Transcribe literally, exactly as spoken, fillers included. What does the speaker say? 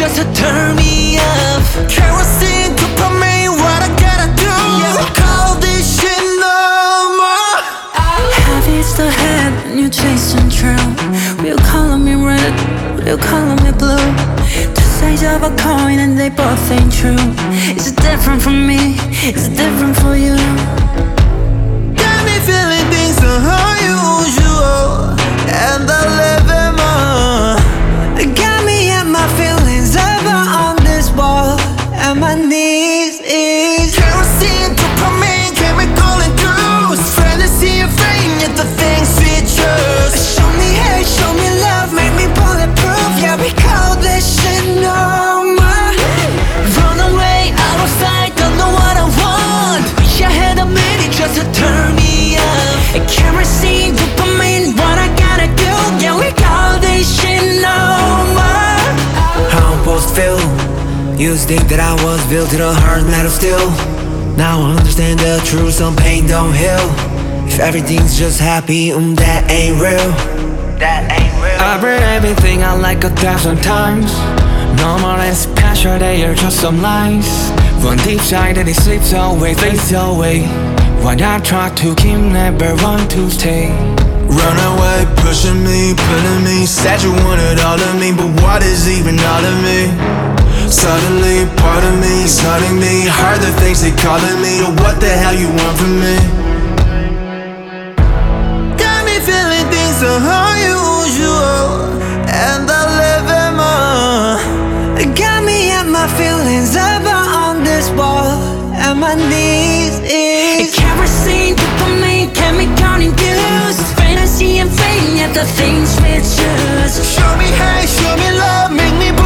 just to turn me off. Kerosene, dopamine, what I gotta do? Yeah, we call this shit normal. Habits the head and you chasing true. We're calling me red, we're calling me blue. Two sides of a coin and they both ain't true. Is it different from me? Is it different for you? Got me feeling things unusual, and I live in more. Got me at my feelings ever on this wall, and my knees is Kerosene, dopamine, chemical induced. Fantasy and fame, yet the things we choose. show me hate, show me love, make me bulletproof. Yeah, we call this shit normal. Run away, out of sight, don't know what I want. Wish I had a minute just to turn me off. Kerosene, dopamine, what I gotta do? Yeah, we call this shit normal. How I'm supposed to feel? Used to think that I was built to the hard metal steel. Now I understand the truth, some pain don't heal. If everything's just happy, um, that ain't real. That ain't real. I've read everything I like a thousand times. No more than special, they are just some lies. One deep side and it slips away, fades away. What I try to keep, never want to stay. Run away, pushing me, pulling me. Said you wanted all of me, but what is even all of me? Suddenly, part of me is hurting me. Heard the things they calling me. What the hell you want from me? Got me feeling things unusual, and I live in more. Got me at my feelings ever on this wall, and my knees is kerosene, dopamine, chemical induced. Fantasy and fame, yet the things we choose. Show me hate, show me love, make me